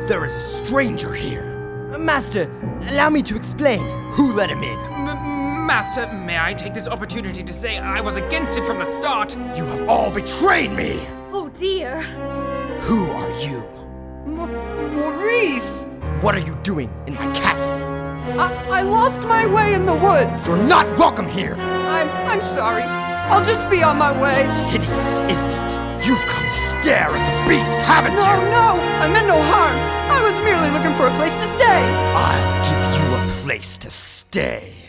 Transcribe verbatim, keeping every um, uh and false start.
There is a stranger here. Master, allow me to explain. Who let him in? M- Master, may I take this opportunity to say I was against it from the start? You have all betrayed me! Oh dear. Who are you? M- Maurice! What are you doing in my castle? I, I lost my way in the woods. You're not welcome here! I'm, I'm sorry. I'll just be on my way. It's hideous, isn't it? You've come to stare at the beast, haven't No, you? no, I meant no harm. I was merely looking for a place to stay. I'll give you a place to stay.